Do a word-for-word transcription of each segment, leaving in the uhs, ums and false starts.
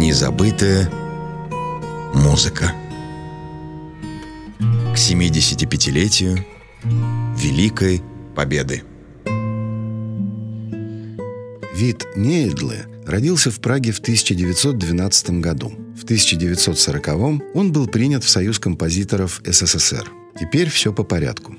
Незабытая музыка. К семидесятипятилетию Великой Победы. Вит Нейдле родился в Праге в тысяча девятьсот двенадцатом году. В тысяча девятьсот сороковом он был принят в Союз композиторов эс эс эс эр. Теперь все по порядку.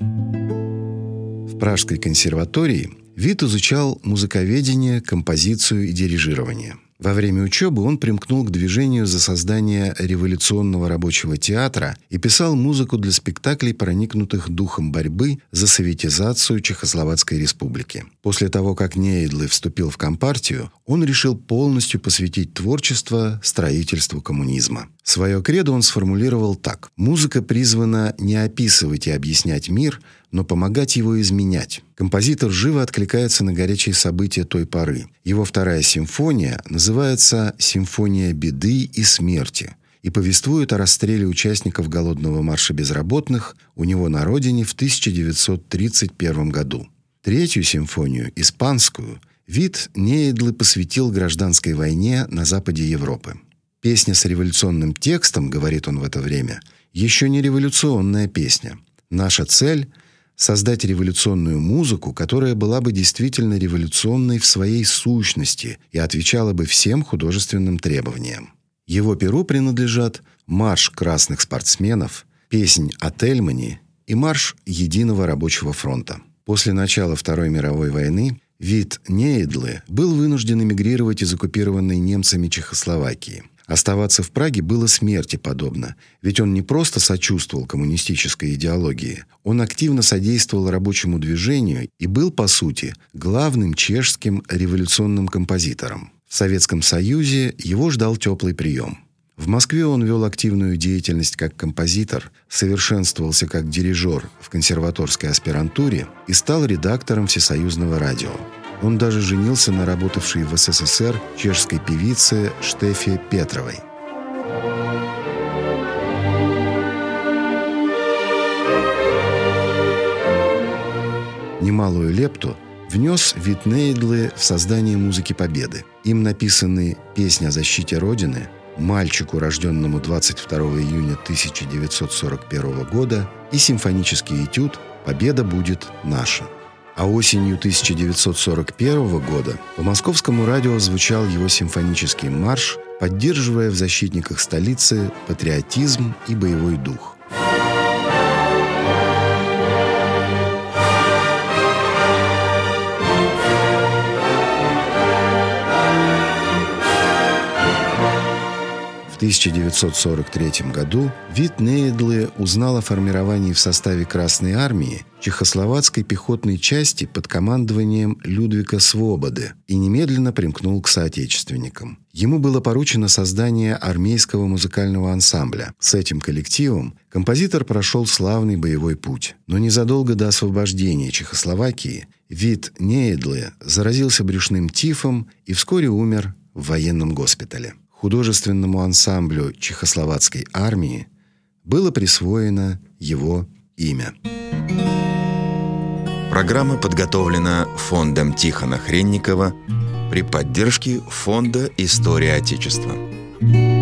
В Пражской консерватории Вит изучал музыковедение, композицию и дирижирование. Во время учебы он примкнул к движению за создание революционного рабочего театра и писал музыку для спектаклей, проникнутых духом борьбы за советизацию Чехословацкой республики. После того, как Нейдле вступил в Компартию, он решил полностью посвятить творчество строительству коммунизма. Свое кредо он сформулировал так: «Музыка призвана не описывать и объяснять мир, но помогать его изменять». Композитор живо откликается на горячие события той поры. Его вторая симфония называется «Симфония беды и смерти» и повествует о расстреле участников голодного марша безработных у него на родине в тысяча девятьсот тридцать первом году. Третью симфонию, испанскую, Вит Нейдле посвятил гражданской войне на западе Европы. «Песня с революционным текстом, — говорит он в это время, — еще не революционная песня. Наша цель — создать революционную музыку, которая была бы действительно революционной в своей сущности и отвечала бы всем художественным требованиям». Его перу принадлежат «Марш красных спортсменов», «Песнь о Тельмане» и «Марш Единого рабочего фронта». После начала Второй мировой войны Вит Нейдле был вынужден эмигрировать из оккупированной немцами Чехословакии. Оставаться в Праге было смерти подобно, ведь он не просто сочувствовал коммунистической идеологии, он активно содействовал рабочему движению и был, по сути, главным чешским революционным композитором. В Советском Союзе его ждал теплый прием. В Москве он вел активную деятельность как композитор, совершенствовался как дирижер в консерваторской аспирантуре и стал редактором Всесоюзного радио. Он даже женился на работавшей в эс эс эс эр чешской певице Штефе Петровой. Немалую лепту внес Вит Нейдле в создание музыки победы. Им написаны «Песня о защите Родины», «Мальчику, рожденному двадцать второго июня тысяча девятьсот сорок первого года» и симфонический этюд «Победа будет наша». А осенью тысяча девятьсот сорок первого года по московскому радио звучал его симфонический марш, поддерживая в защитниках столицы патриотизм и боевой дух. В тысяча девятьсот сорок третьем году Вит Нейдле узнал о формировании в составе Красной армии чехословацкой пехотной части под командованием Людвига Свободы и немедленно примкнул к соотечественникам. Ему было поручено создание армейского музыкального ансамбля. С этим коллективом композитор прошел славный боевой путь. Но незадолго до освобождения Чехословакии Вит Нейдле заразился брюшным тифом и вскоре умер в военном госпитале. Художественному ансамблю Чехословацкой армии было присвоено его имя. Программа подготовлена фондом Тихона Хренникова при поддержке Фонда «История Отечества».